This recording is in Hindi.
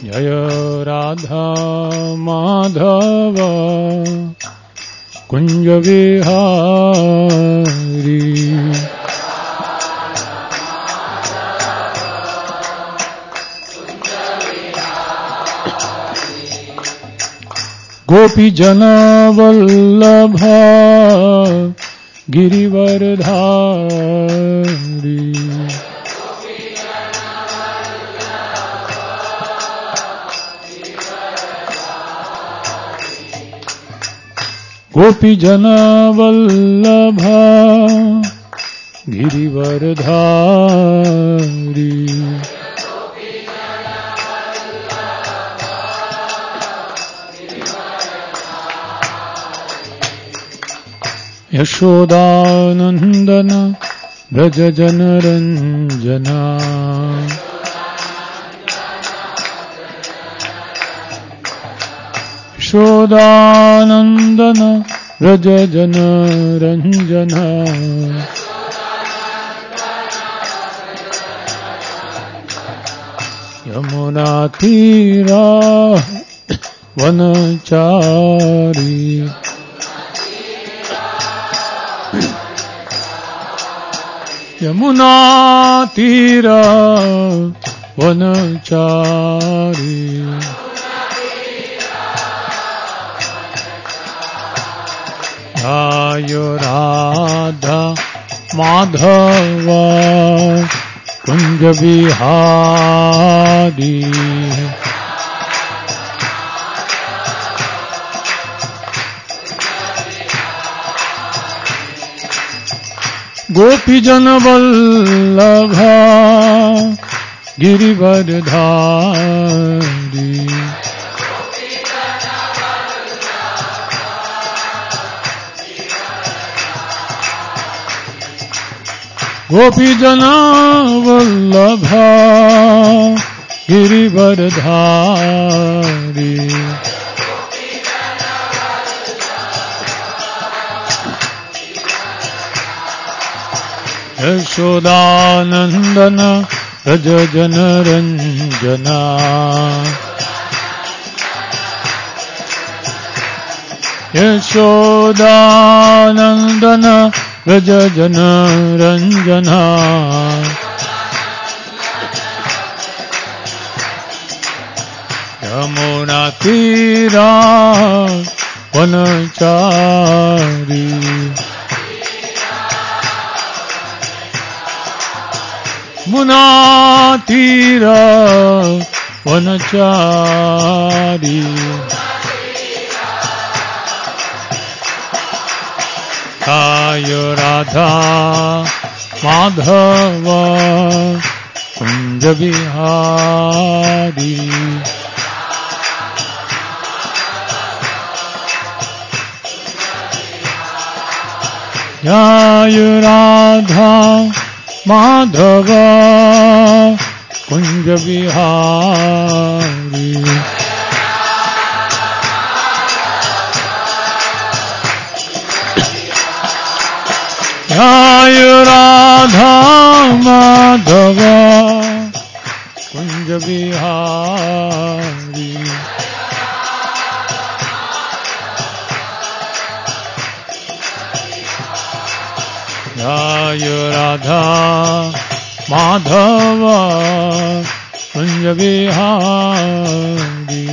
जय राधा माधव कुंज विहारी। गोपी जन वल्लभ गिरिवरधारी। गोपी जन वल्लभ गिरिवरधारी। यशोदानंदन व्रज जनरंजना। यशोदानंदन व्रज जनरंजना। यमुना तीरा वनचारी। यमुना तीरा वनचारी। जय राधा माधव कुंज विहारी। गोपी जन वल्लभ गिरिवरधारी। गोपी जन वल्लभ गिरिवरधारी। यशोदानंदन व्रज जनरंजना। यशोदानंदन व्रज जनरंजना। यमुना तीरा वनचारी। यमुना तीरा वनचारी। जय राधा माधव कुंज विहारी। जय राधा माधव कुंज विहारी। जय राधा माधव कुंज विहारी। जय राधा माधव कुंज विहारी।